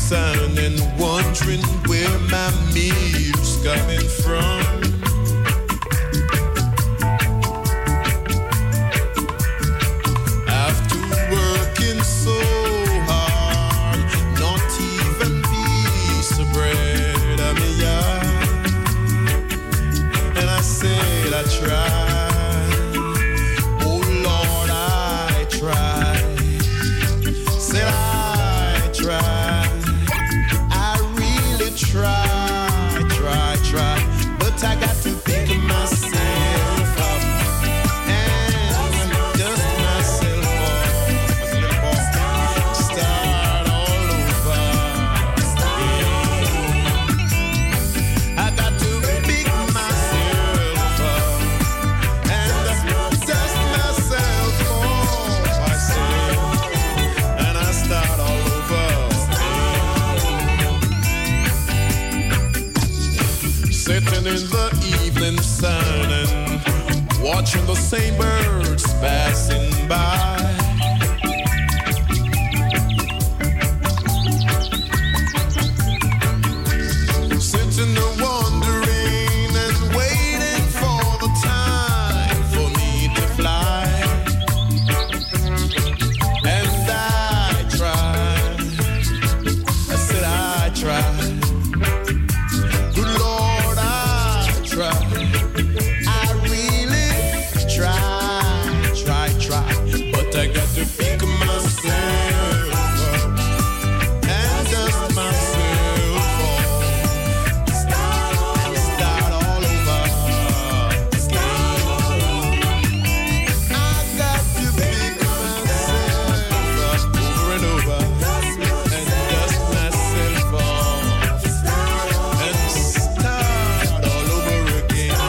sun and wondering where my meal's coming from. After working so hard, not even piece of bread, I mean, yeah. And I said I tried, oh Lord, I tried. Said I tried, I really tried, but I got to pick myself up and dust myself off, start all over. I got to pick myself up and dust myself off, I said, and I start all over. Sitting in the evening sun and watching the same birds passing by. Sitting there wondering and waiting for the time for me to fly. And I tried, I said I tried. Good Lord, I tried. I really tried. But I got to pick myself up and dust myself off. Start all over. I got to pick myself up over and over and dust myself off and start all over again.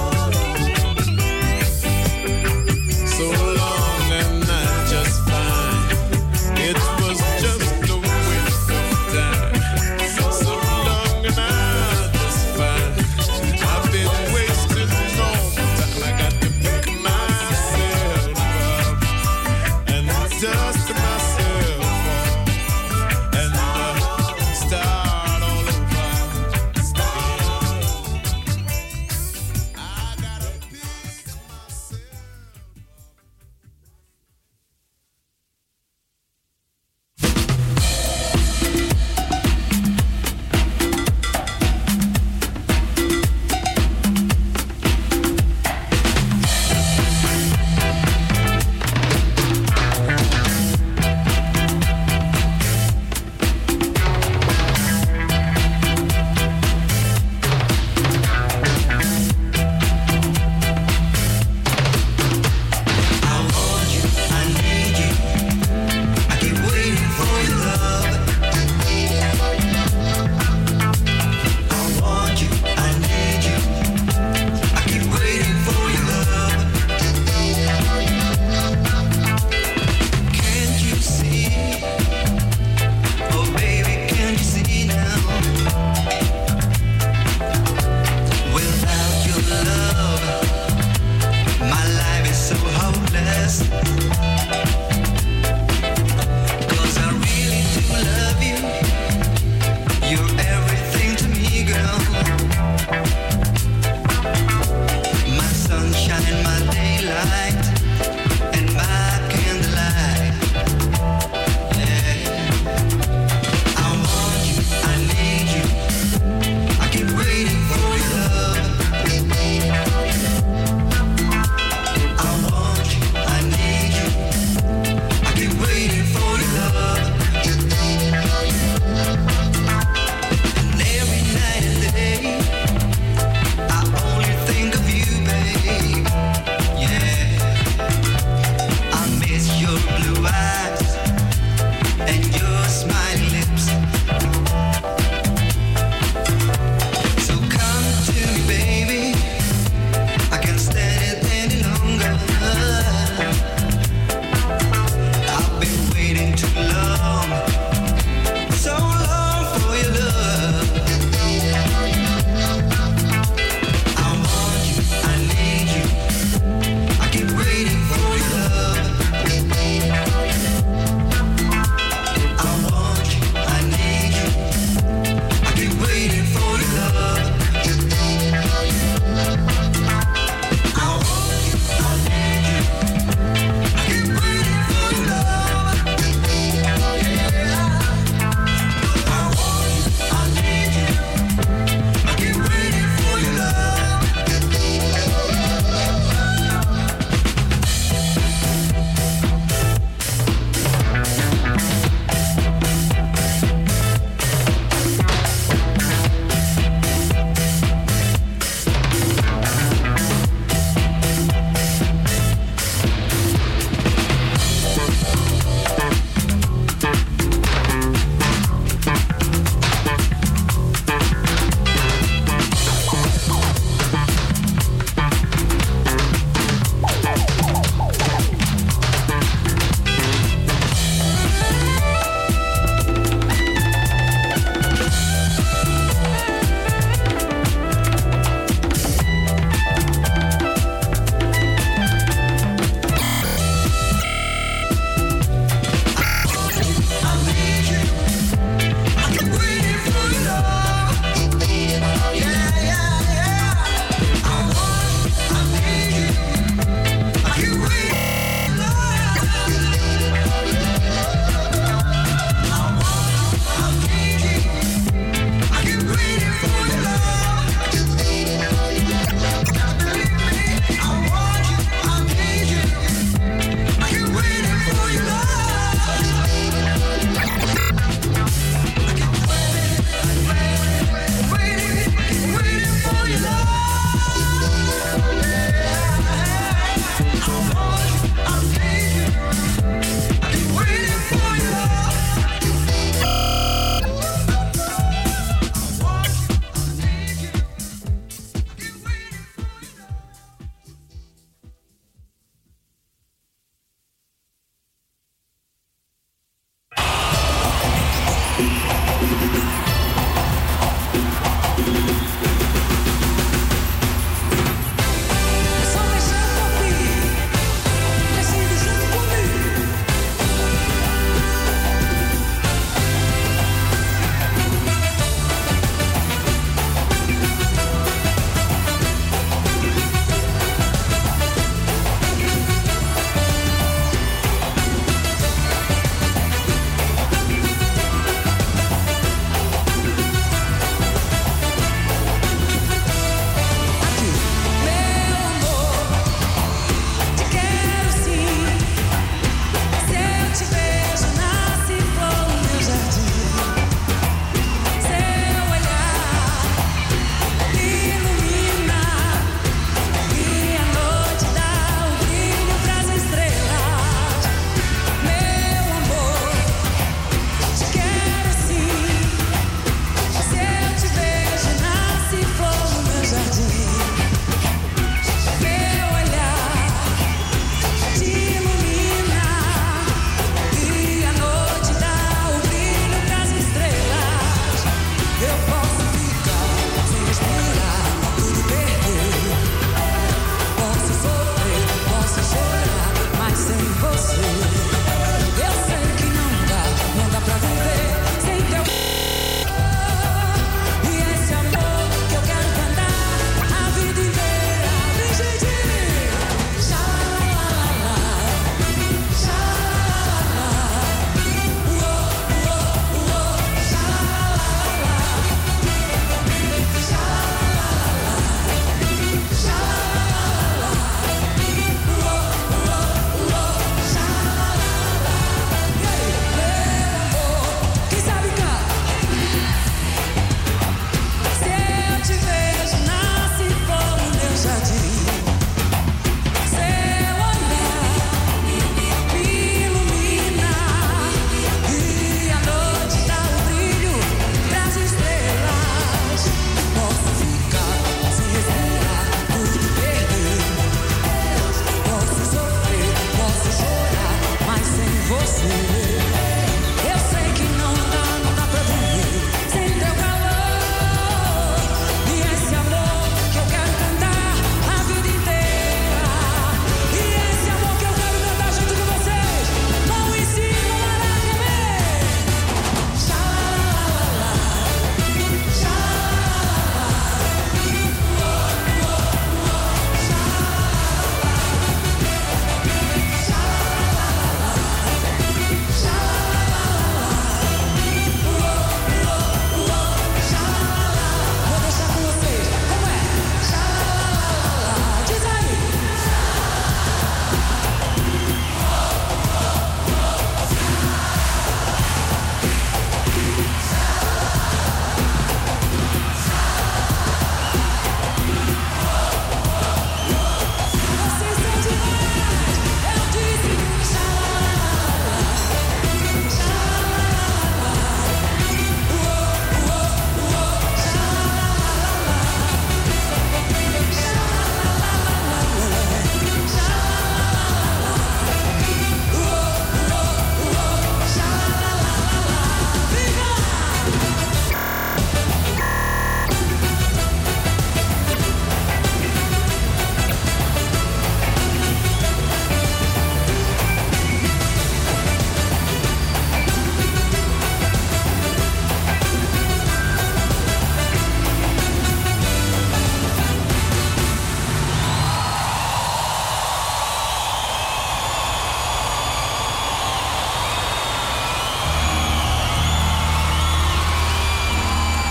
So long and I just fine. It was just a waste of time. So long and I just fine. I've been wasting all my time. I got to pick myself up and dust myself off and start all over. I gotta pick myself. I want you, I need you.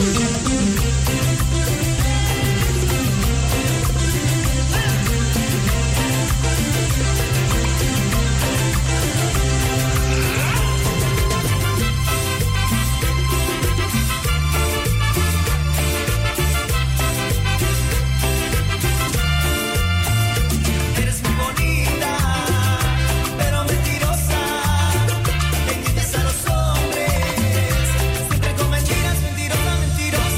Siempre con mentiras, mentirosas, mentirosas.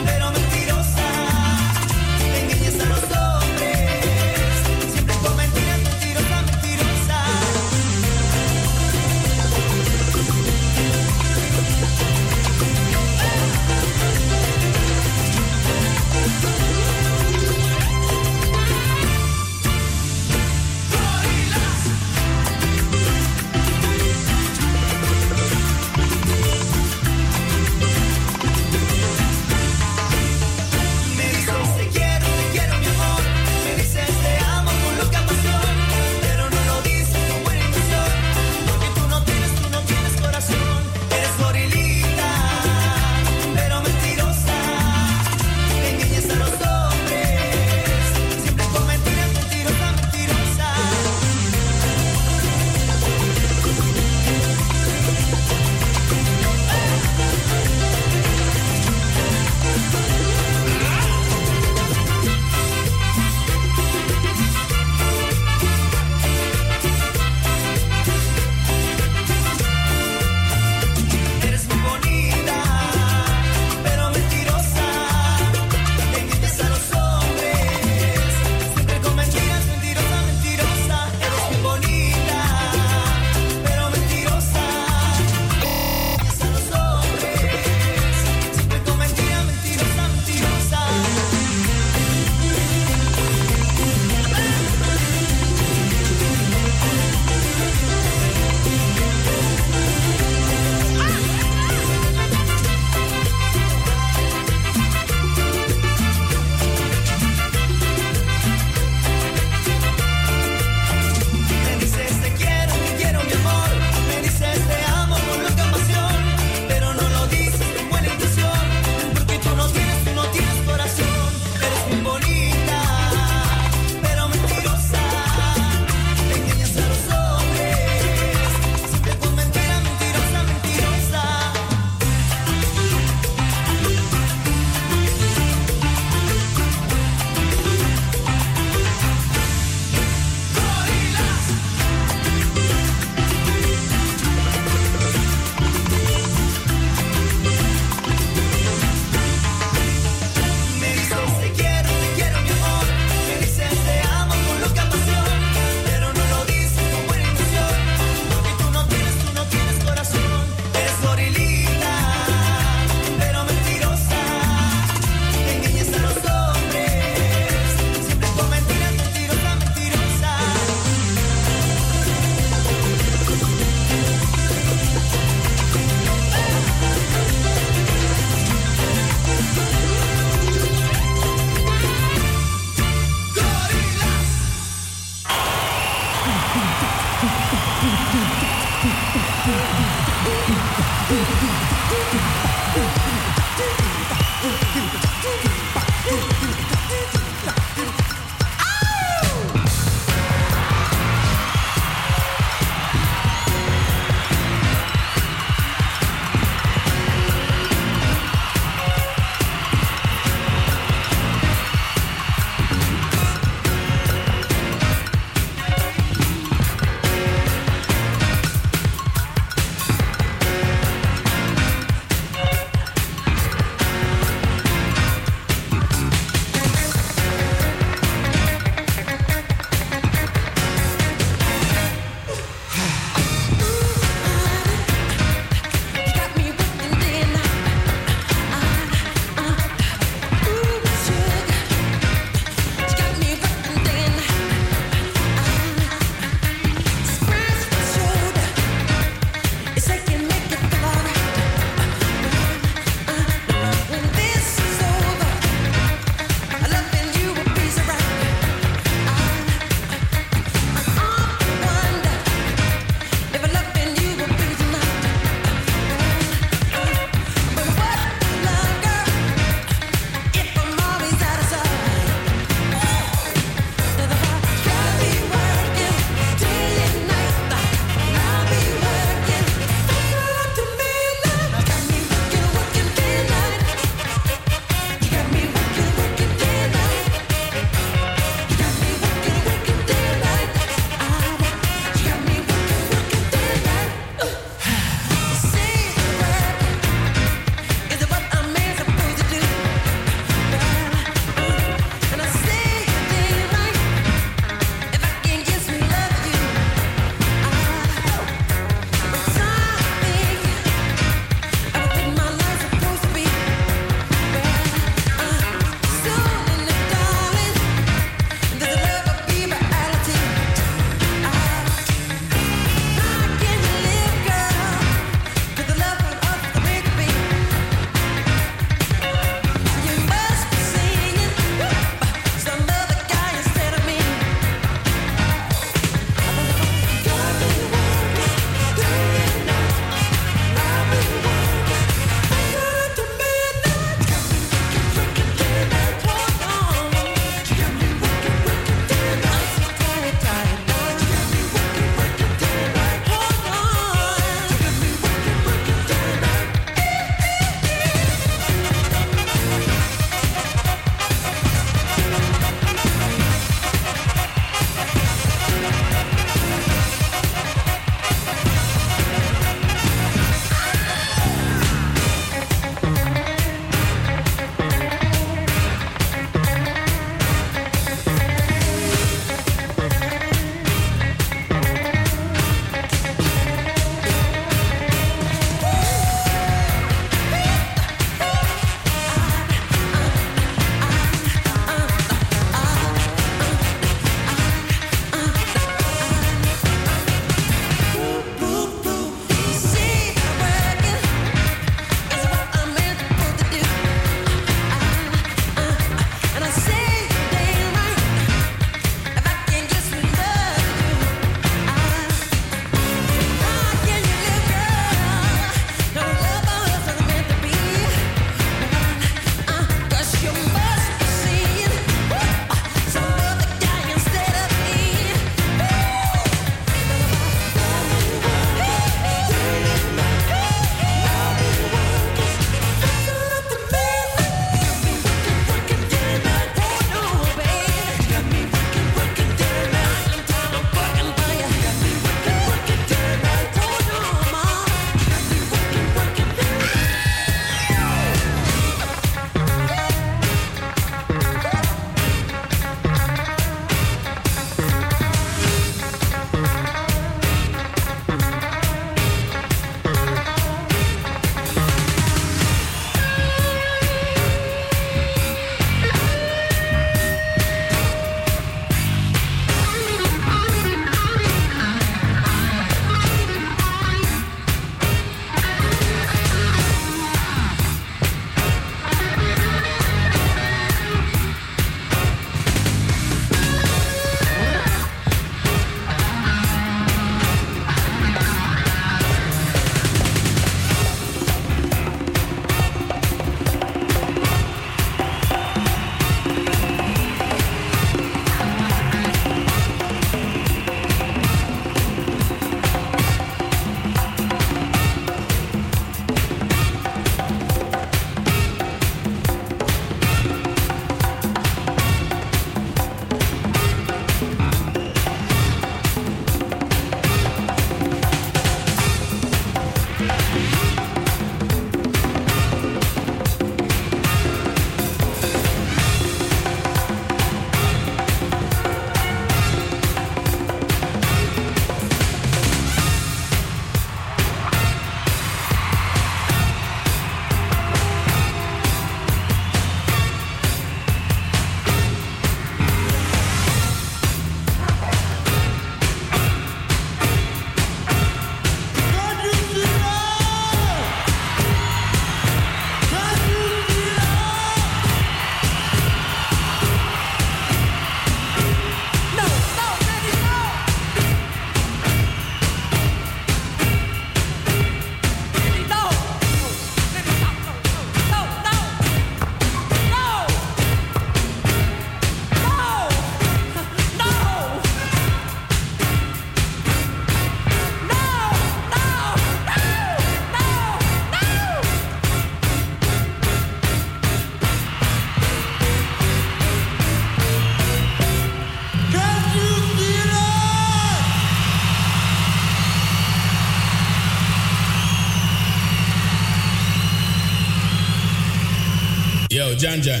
Yo, John. I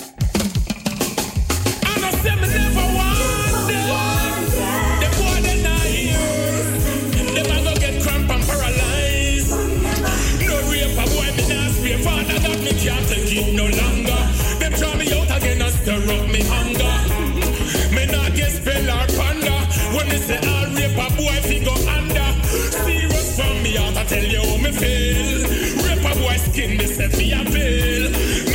know say me never want them. The boy they not here. Them a go get cramp and paralyzed. No rape a boy me not spare. Father God me can't take it no longer. Them draw me out again and stir up me hunger. Me not get spell or panda. When me say I'll rape a boy fi go under. Serious from me out I tell you how me feel. Rape a boy skin me say fi a veil.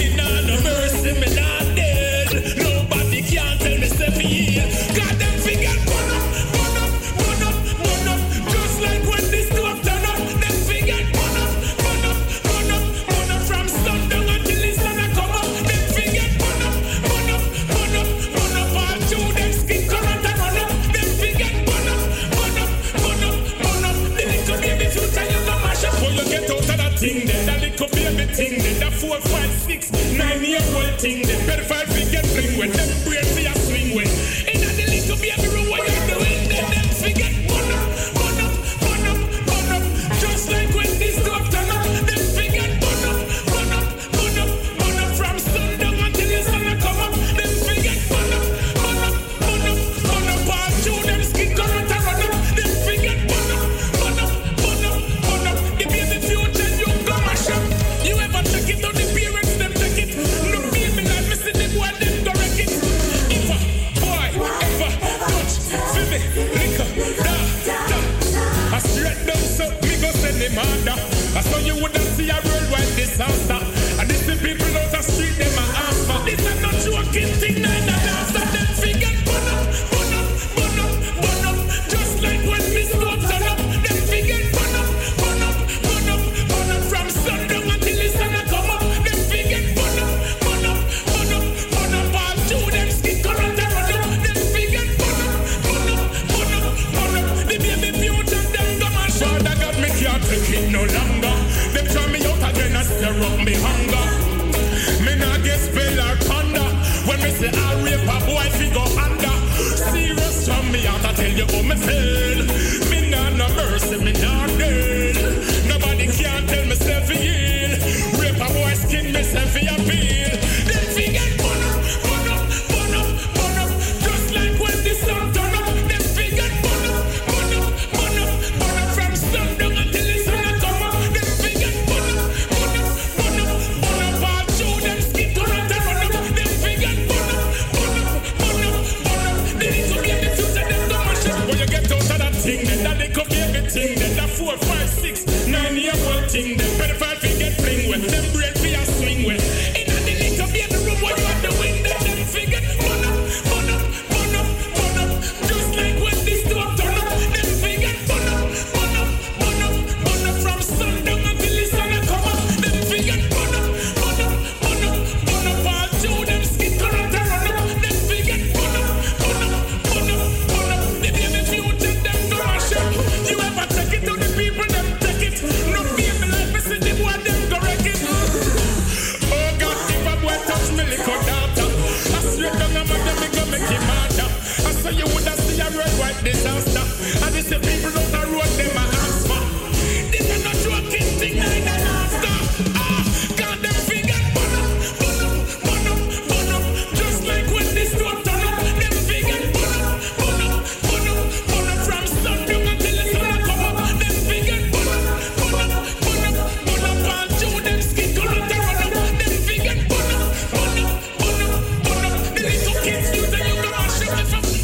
No mercy, me not dead. Nobody can tell me say feel. God them figure burn up, burn up, burn up, burn up. Just like when this stove turn up, them figure burn up, burn up, burn up, burn up. From sundown until the sun a come up, them figure burn up, burn up, burn up, burn up. All through them skin current and run up, them figure burn up, burn up, burn up, burn up. The little baby future you go mash up. When you get out of that thing there, that little baby thing there, that 4, 5, 6, 9-year-old thing, the pedophile fi get fling with, them brain fi a swing with. Inna the little baby room what you doing, then them fi get burn up, burn up, burn up, burn up. Just like when this stove turn up, them fi get burn up, burn up, burn up, burn up. From sundown until the sun a come up, them fi get burn up, burn up, burn up, burn up. All through them skin current and run up, them fi get burn up, burn up, burn up, burn up. The baby future you go mash up. You ever check it on the parents them take it? No baby like me see the boy them go wreck it. If a boy ever touch for me, liquor, da. I straight down so me go send him under. I saw you wouldn't see a worldwide disaster. And this the people out the street them a answer. This is not joking thing, neither dancer. Them figure burn up, burn up, burn up, burn up. Just like when me stove turn up, them figure burn up, burn up, burn up, burn up. From sundown until the sun a come up, them figure burn up, burn up, burn up, burn up. All through them skin current and run up, them figure burn up, burn up, burn up, burn up. The baby future them go mash up. Father God me can't take it no longer. Them throw me out again and stir up me hunger. Me not get spell or panda. When me say I'll rape a boy fi go under. Serious from me out I tell you how me feel. Me not no mercy, me not dead. Nobody can tell me self heal. Rape a boy skin me self appeal. Them figure burn up, burn up, burn up, burn up. Just like when the sun turn up, them figure burn up, burn up, burn up, burn up. From sundown until the sun a come up, them figure burn up, burn up, burn up, burn up. All through them skin current and run up, them figure burn up, burn up, burn up, burn up. The little baby future them go mash up. When you get out of that thing, then that little baby thing, then that 4, 5, 6, 9-year-old thing, then pedophile fi get fling with, them brain fi a swing with. Inna the little baby room what you are doing, then them figure burn up, burn up, burn up, burn up. Just like when this stove turn up, them figure burn up, burn up, burn up, burn up. From sundown until the sun a come up, them figure burn up, burn up, burn up, burn up. All through them skin current and run up, them figure burn up, burn up, burn up, burn up. The baby future them go mash up. You ever take it to the people them take it? No baby like me see the boy them go wreck it. Oh God, if a boy touch me little daughter, I straight down a mother me go make him harder. I saw you woulda see a worldwide disaster. And this the people on the road them a ask for. This is not joking thing, neither laughter. God them figure burn up, burn up, burn up, burn up. Just like when this stove turn up, them figure burn up, burn up, burn up, burn up. From sundown until the sun a come up, them figure burn up, burn up, burn up, burn up. All through them skin current and run up, them figure burn up, burn up, burn up, burn up. The little kids you tell you go mash up the fuck.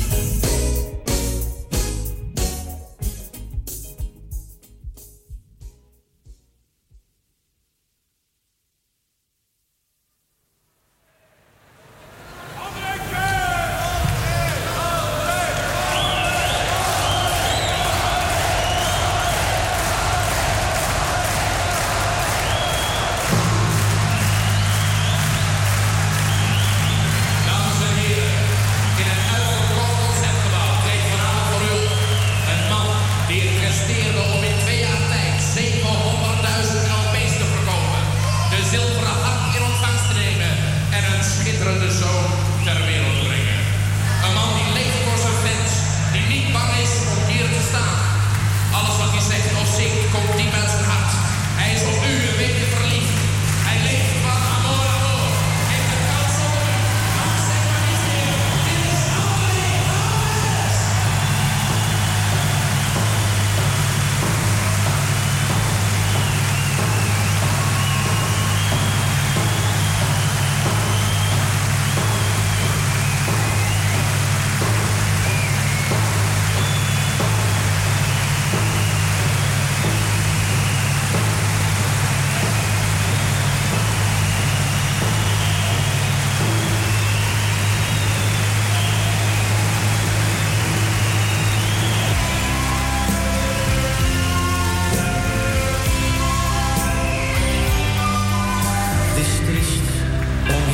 Dames en heren, in een uitverkocht concertgebouw kreeg vanavond voor u een man die het presteerde om in 2 jaar tijd 700.000 LP's te verkopen, de zilveren harp in ontvangst te nemen en een schitterende zoon ter wereld te brengen. Een man die leeft voor zijn fans, die niet bang is om hier te staan. Alles wat hij zegt of zingt komt diep uit zijn hart. Hij is op u een beetje verliefd. Hij leeft van amor, amor.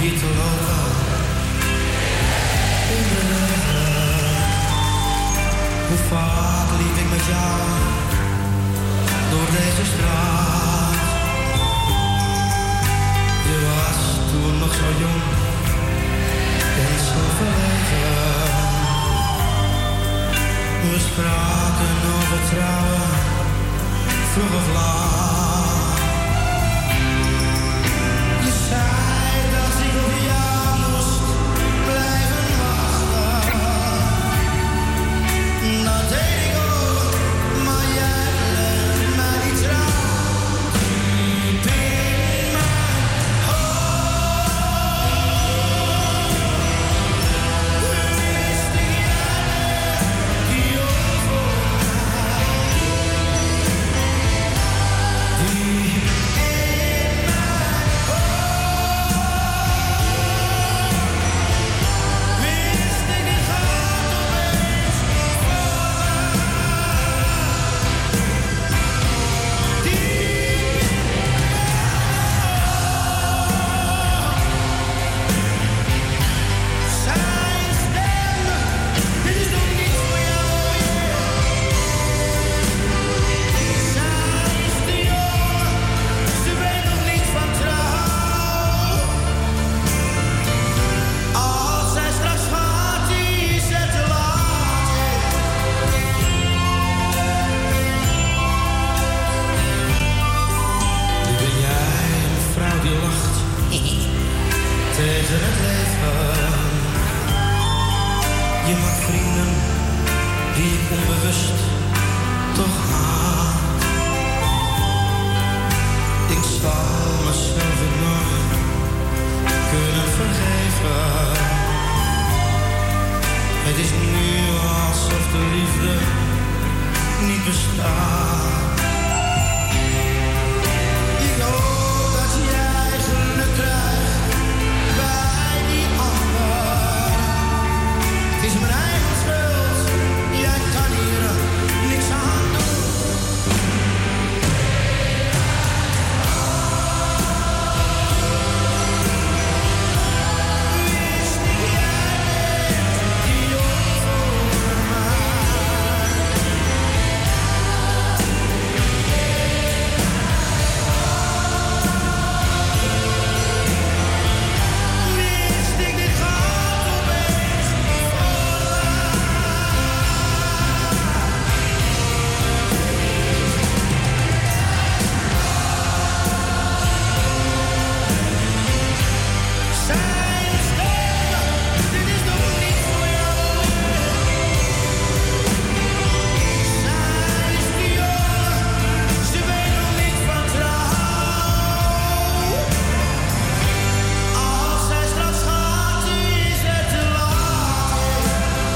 hier te lopen. In de regen. Hoe vaak liep ik met jou door deze straat. Je was toen nog zo jong en zo verlegen. We spraken over trouwen, vroeg of laat. Je zei dat ik op jou moest blijven wachten. Dat deed ik ook, maar jij bleef mij niet trouw. Diep in mijn hoofd wist ik jij die over mij. Diep in mijn hoofd wist ik het gaat opeens zijn stem, dit is nog niet voor jou. Zij is te jong, ze weet nog niet van trouw. Als zij straks gaat, is het te laat. Nu ben jij een vrouw die lacht tegen het leven. Je maakt vrienden die ik onbewust toch haat. Ik zal mezelf het nog kunnen vergeven. Het is nu alsof de liefde niet bestaat. Ik hoop dat jij geluk krijgt bij die ander. Het is mijn eigen schuld, jij kan hier niks aan doen. Wist ik jij die over mij. Wist ik dit gaat opeens zijn stem, dit is nog niet voor jou. Zij is te jong, ze weet nog niet van trouw. Als zij straks gaat, is het te laat.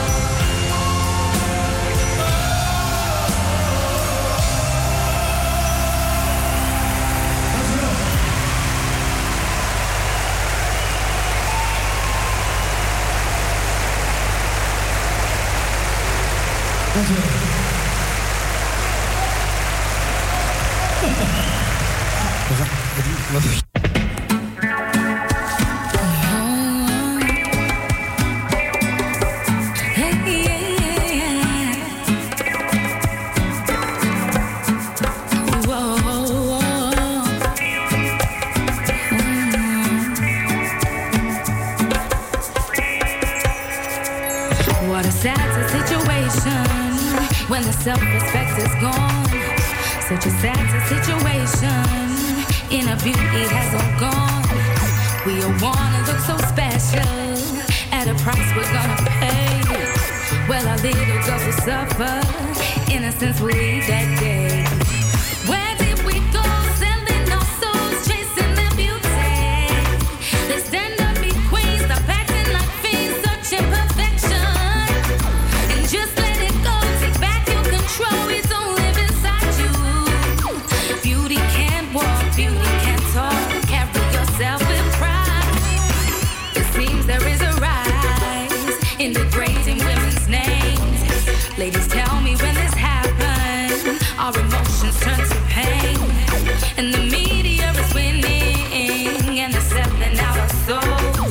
What a sad situation when the self-respect is gone. Such a sad situation, inner beauty has all gone. We all wanna look so special at a price we're gonna pay. Well, our little girls will suffer, innocence will leave that day. Where did we go? Selling our souls, chasing their beauty. They stand up, be queens, stop acting like fiends, searching perfection. And just let it go, take back your control. You don't live inside you. Beauty can't walk, beauty can't talk. Carry yourself with pride. It seems there is a rise in degrading women's names. Ladies, tell me when this happened. Our emotions turn to pain, and the media is winning, and they're selling out our souls.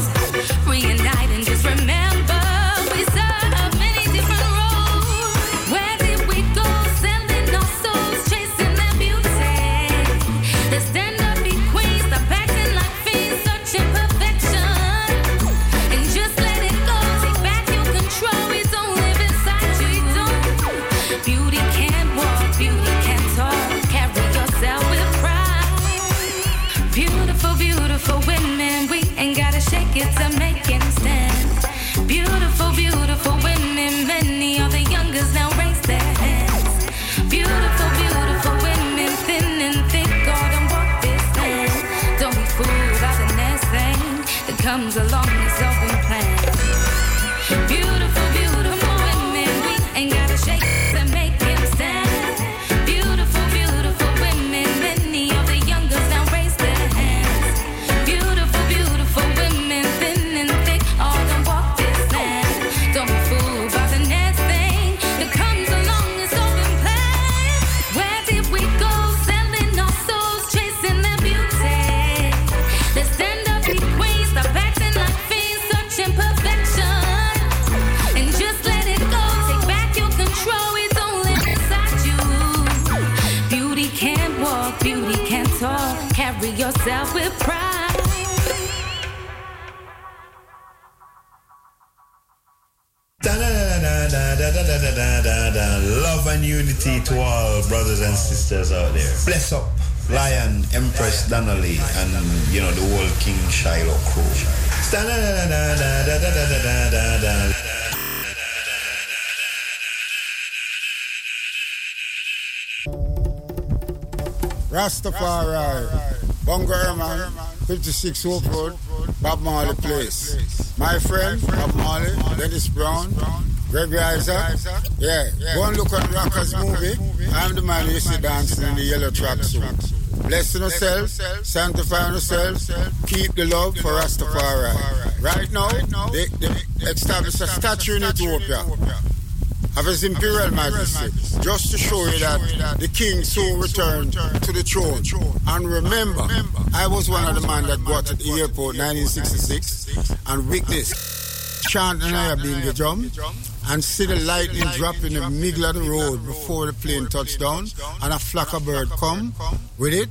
comes along is open plan. Beautiful, beautiful women, we ain't gotta shake to make him stand. Beautiful, beautiful women, many of the young girls now raise their hands. Beautiful, beautiful women, thin and thick, all done walk this land. Don't be fooled by the next thing that comes along is open plan. Where did we go? Selling our souls, chasing their beauty. Let's stand up, be queens, stop acting like fiends, searching perfection. And just let it go, take back your control, it's only inside you. Beauty can't walk, beauty can't talk, carry yourself with pride. Love and unity to all brothers and sisters out there. Bless up Lion, Empress Donnelly, and you know the whole King Shiloh crew. Rastafari, Bongo Herman, 56 Hope Road, Bob Marley Place. My friend, Bob Marley, Dennis Brown, Gregory Isaac. Yeah, go and look at Rockers movie. I'm the man who used to dance in the yellow tracksuit. Bless yourselves, sanctify yourselves, keep the love for Rastafari. Right now, they established a statue in Ethiopia of His Imperial Majesty, just to show you that the king soon returned to the throne. And remember, I was one of the men that got to the airport 1966 and witnessed chant and I being the drum and see the lightning drop in the middle of the road before the plane touched down, and a flock of bird come with it,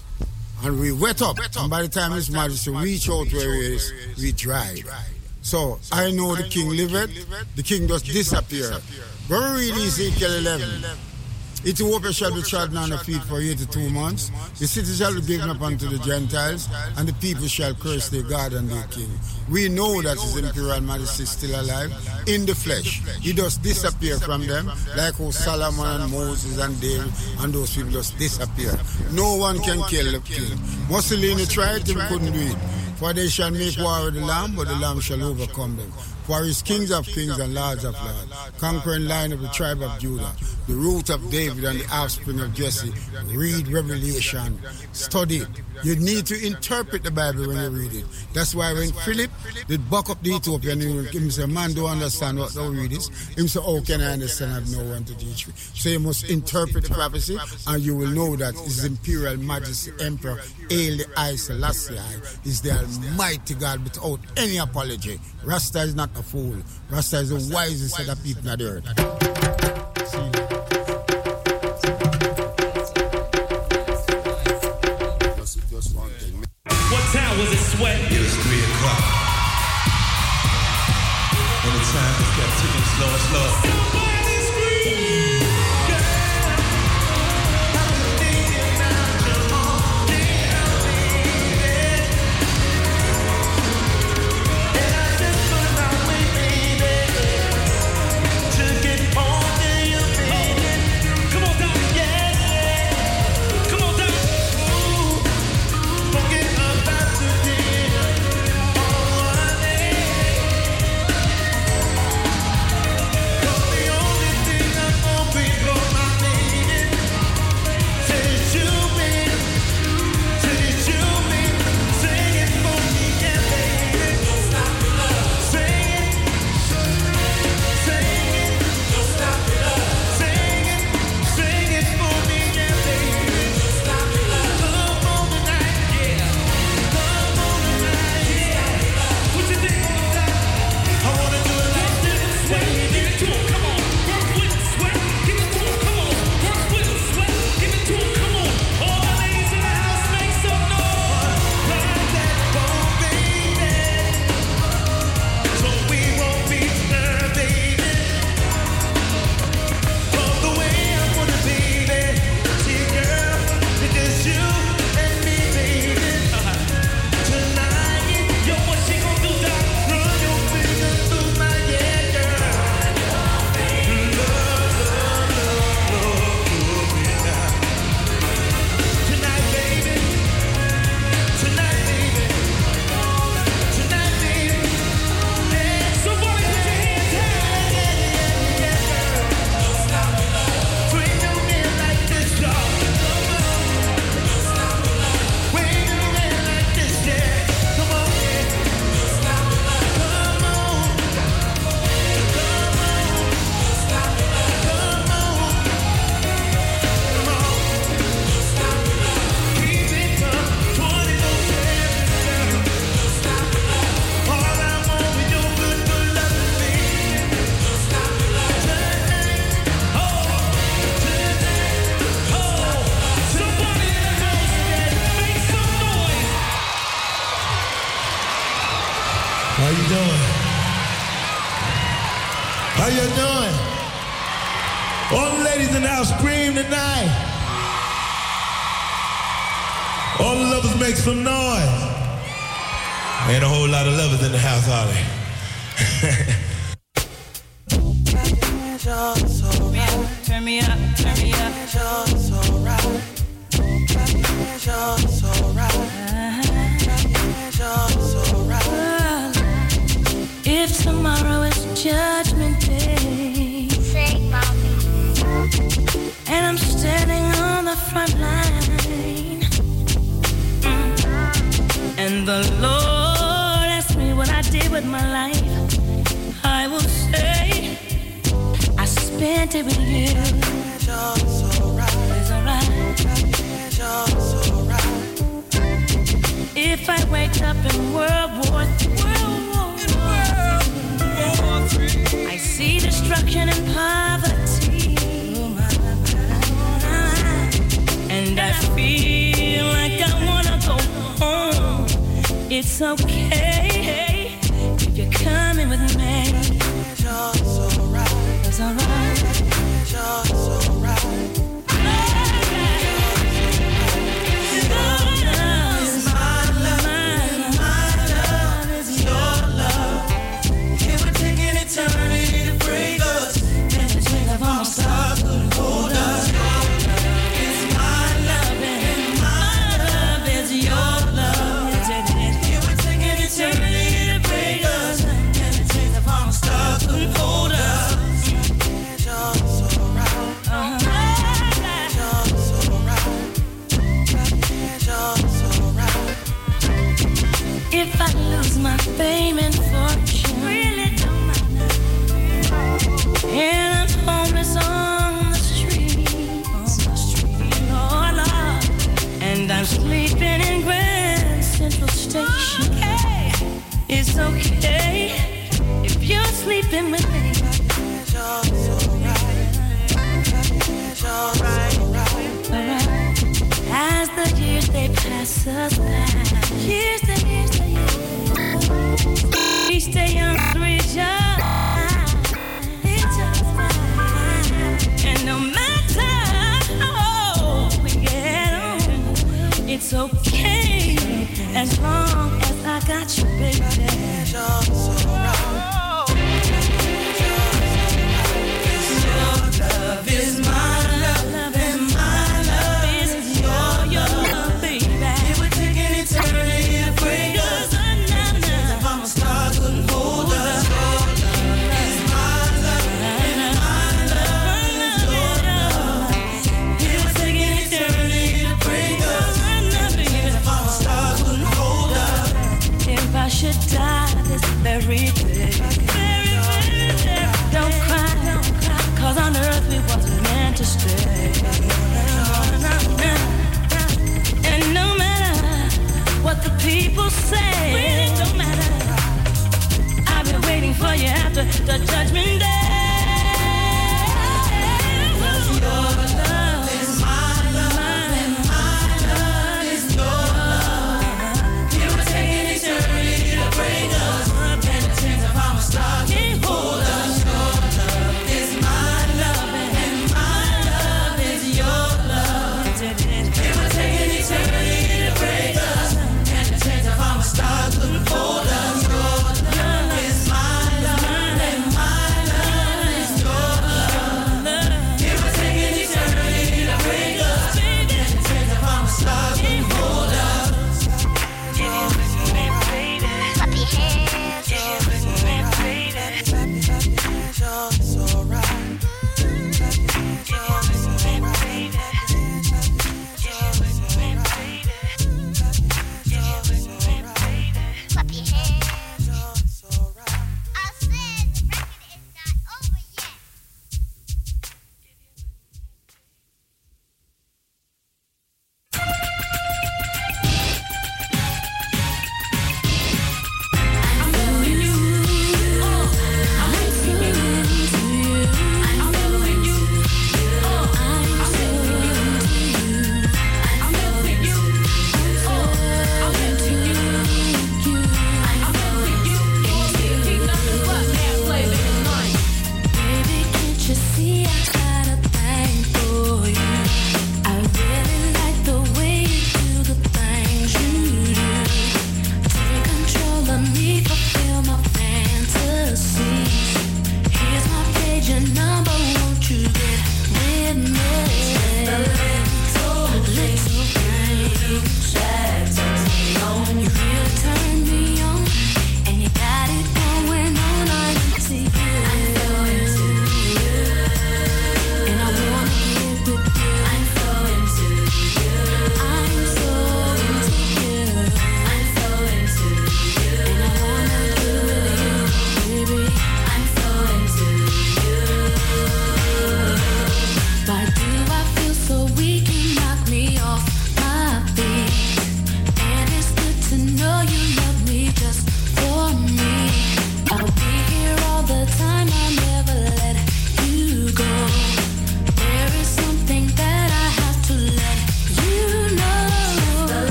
and we wet up, and by the time His Majesty reached out where he is, we dried. So I know the king liveth, the king just disappeared. Go read Ezekiel 11. Ethiopia shall be trodden under feet for 82 months. The city shall be given up unto the Gentiles, and the people shall curse their God and their king. We know that His Imperial Majesty is still alive in the flesh. He does disappear from them, like how Solomon and Moses and David and those people just disappear. No one can kill the king. Mussolini tried, him couldn't do it. For they shall make war with the Lamb, but the Lamb shall overcome them. For He is kings of kings and lords of lords, conquering line of the tribe of Judah, the root of David and the offspring of Jesse. Read Revelation, study it. You need to interpret the Bible when you read it. That's why when Philip did buck up the Ethiopian, he said, man, don't understand what thou read is. He said, how can I understand? I have no one to teach me. So you must interpret the prophecy, and you will know that His Imperial Majesty Emperor Haile Selassie is the Almighty God without any apology. Rasta is not a fool. Rasta is the wisest of the people on the earth. What time was it, Sweat? It was 3 o'clock. And the time just kept ticking slow and slow. Somebody scream! The How you doing? How you doing? All the ladies in the house scream tonight. All the lovers make some noise. Ain't a whole lot of lovers in the house, are there? Turn me up, turn me up. If tomorrow is Judgment Day, sing, mommy. And I'm standing on the front line, and the Lord asked me what I did with my life, I will say I spent it with you. It's alright. If I wake up in World War III, I see destruction and poverty, and I feel like I wanna go home. It's okay if you're coming with me. It's alright. It's alright. If I lose my fame and fortune, really don't matter. And I'm homeless on the street, oh Lord. And I'm sleeping in Grand Central Station. Okay. It's okay if you're sleeping with me. As the years they pass us by, years they we stay young, reach up, and no matter how we get on, it's okay as long as I got you, baby. Your love is my love, and my love is your love, baby. It would take an eternity to break us. I should die this very day. Don't cry, cause on earth we wasn't meant to stay. And no matter what the people say, really don't matter. I've been waiting for you after the Judgment Day. Your love is my love, and my love is your love. You were taking eternity to break us, and the chance of our star can't hold us. Your love is my love, and my love is your love. You were taking eternity to break us, and the chance of our star.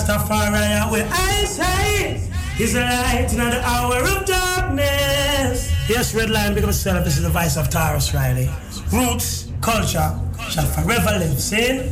Rastafari, where I say is a light in the hour of darkness. Yes, Red Lion, big up yourself. This is the voice of Tarrus Riley. Roots, culture shall forever live. Sin.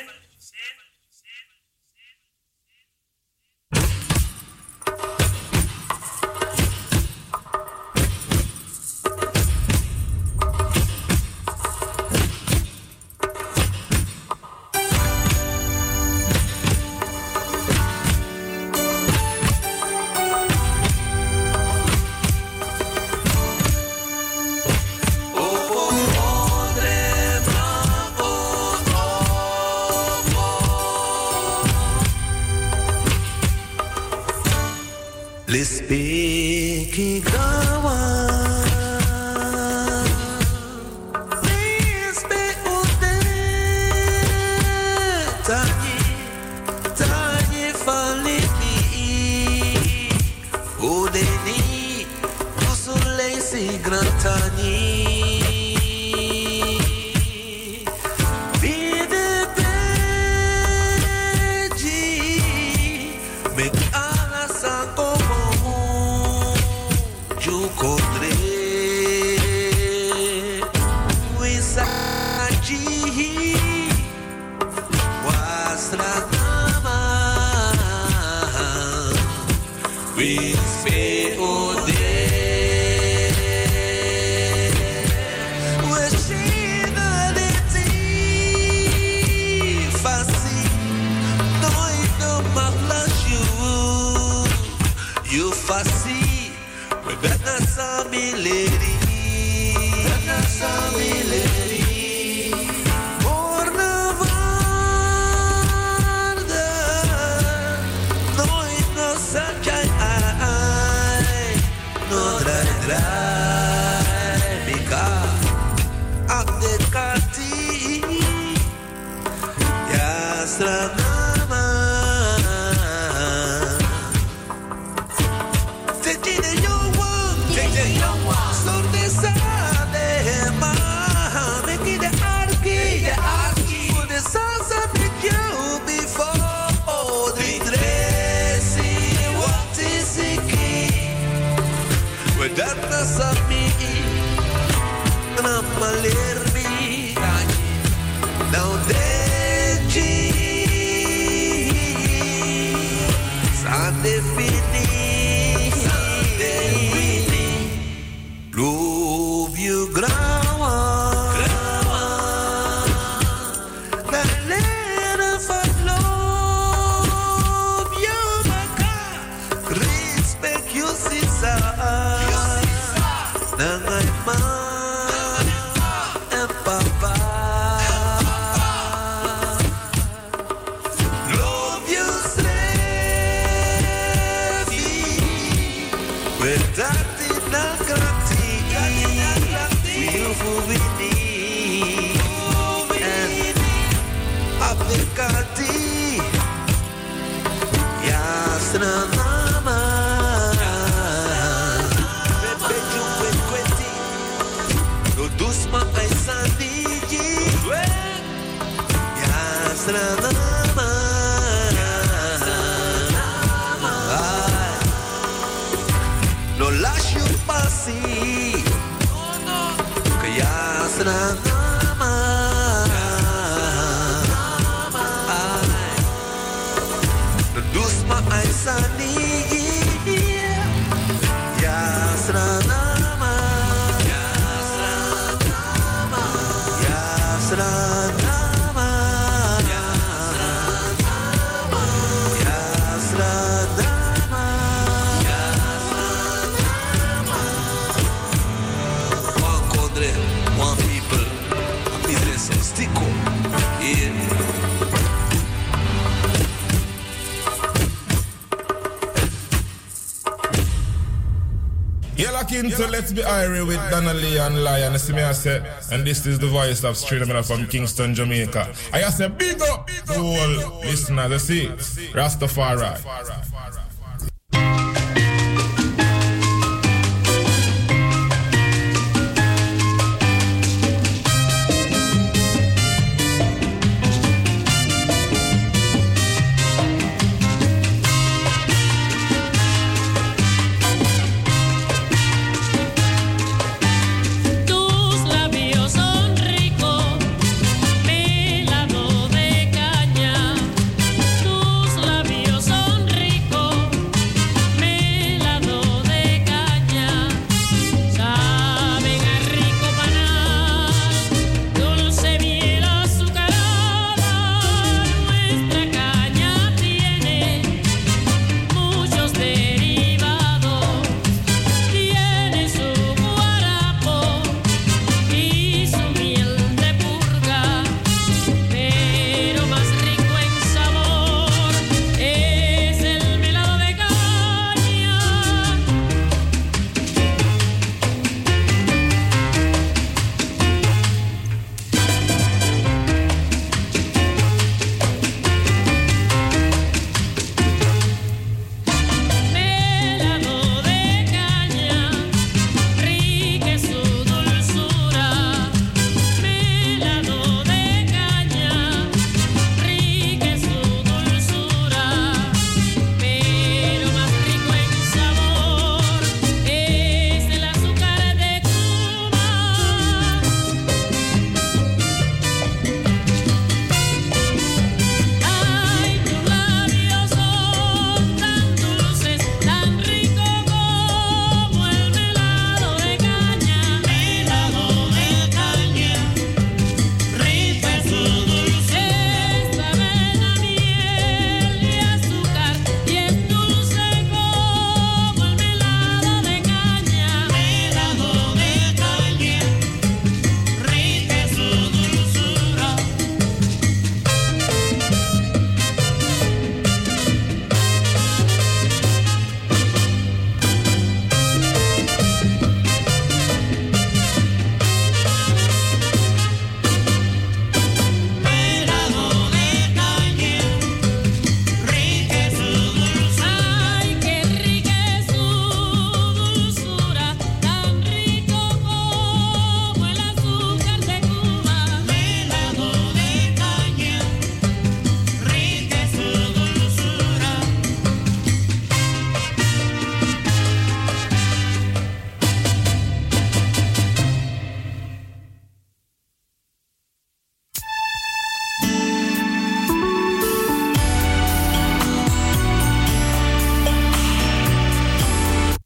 So let's be irie with Donnelly and Lion. You see me I say, and this is the voice of Straight Up from Kingston, Jamaica. I say big up the whole listeners. You see, Rastafari.